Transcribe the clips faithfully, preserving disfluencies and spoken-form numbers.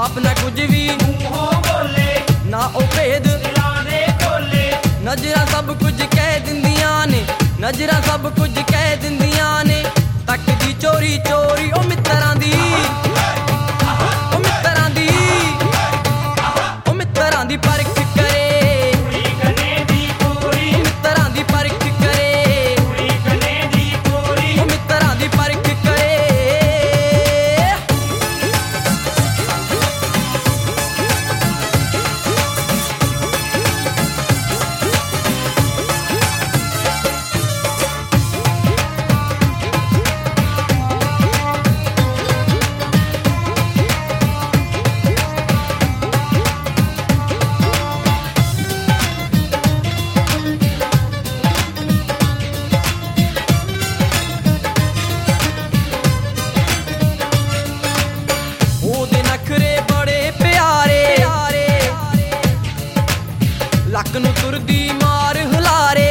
ਆਪ ਨਾ ਕੁਝ ਵੀ ਮੂੰਹੋਂ ਬੋਲੇ, ਨਾ ਉਹ ਭੇਦ ਦਿਲਾਂ ਦੇ ਖੋਲੇ। ਨਜ਼ਰਾਂ ਸਭ ਕੁਝ ਕਹਿ ਦਿੰਦੀਆਂ ਨੇ, ਨਜ਼ਰਾਂ ਸਭ ਕੁਝ ਕਹਿ ਦਿੰਦੀਆਂ ਨੇ। ਤੱਕਦੀ ਚੋਰੀ ਚੋਰੀ ਉਹ ਮਿੱਤਰਾਂ ਦੀ, ਉਹ ਮਿੱਤਰਾਂ ਦੀ, ਉਹ ਮਿੱਤਰਾਂ ਦੀ ਪਰਖ ਕਰੇ, ਕੁੜੀ ਕਨੇ ਦੀ ਕੋਰੀ, ਮਿੱਤਰਾਂ ਦੀ ਪਰਖ ਕਰੇ, ਕੁੜੀ ਕਨੇ ਦੀ ਕੋਰੀ। ਉਹ ਮਿੱਤਰਾਂ ਦੀ ਪਰਖ ਕਰੇ। ਉਹਦੇ ਨਖਰੇ ਬੜੇ ਪਿਆਰੇ, ਲੱਕ ਨੂੰ ਤੁਰਦੀ ਮਾਰ ਹੁਲਾਰੇ।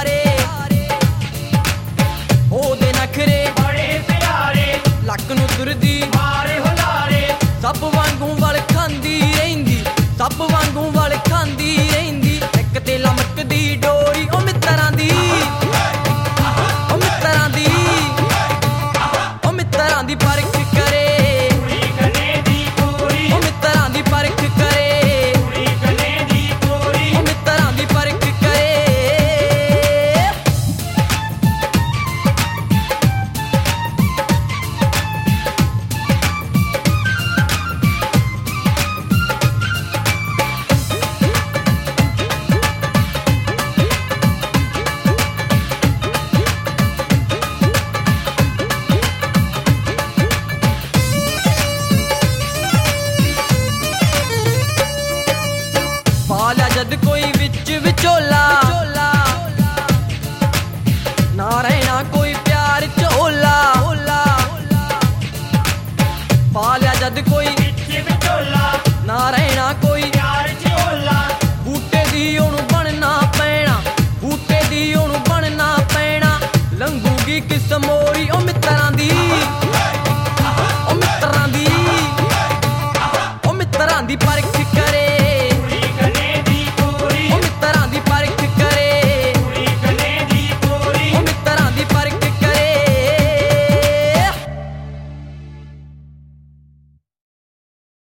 ਉਹਦੇ ਨਖਰੇ ਬੜੇ ਪਿਆਰੇ, ਲੱਕ ਨੂੰ ਤੁਰਦੀ ਮਾਰੇ ਹੁਲਾਰੇ। ਸੱਪ ਵਾਂਗੂ ਵਲ ਖਾਂਦੀ ਰਹਿੰਦੀ, ਸੱਪ ਵਾਂਗੂ ਵਲ ਖਾਂਦੀ ਰਹਿੰਦੀ। ਇੱਕ ਤੇ ਲਮਕਦੀ ਡੋਰੀ ਉਹ ਮਿੱਤਰਾਂ ਦੀ, ਉਹ ਮਿੱਤਰਾਂ ਦੀ, ਉਹ ਮਿੱਤਰਾਂ ਦੀ ਪਰਖ ਕਰੇ, ਕੁੜੀ ਕਨੇ ਦੀ ਕੋਰੀ, ਉਹ ਮਿੱਤਰਾਂ ਦੀ ਪਰਖ ਕਰੇ, ਕੁੜੀ ਕਨੇ ਦੀ ਕੋਰੀ। ਉਹ ਮਿੱਤਰਾਂ ਦੀ ਪਰਖ ਕਰੇ। ਪਾਲਿਆ ਜਦ ਕੋਈ ਵਿੱਚ ਵਿਚੋਲਾ, ਨਾ ਰਹਿਣਾ ਕੋਈ ਪਿਆਰ ਝੋਲਾ। ਪਾਲਿਆ ਜਦ ਕੋਈ ਵਿੱਚ ਵਿਚੋਲਾ, ਨਾ ਰਹਿਣਾ ਕੋਈ ਪਿਆਰ ਝੋਲਾ। ਬੂਟੇ ਦੀ ਉਹਨੂੰ ਬਣਨਾ ਪੈਣਾ, ਬੂਟੇ ਦੀ ਉਹਨੂੰ ਬਣਨਾ ਪੈਣਾ। ਲੰਘੂਗੀ ਕਿਸਮੋ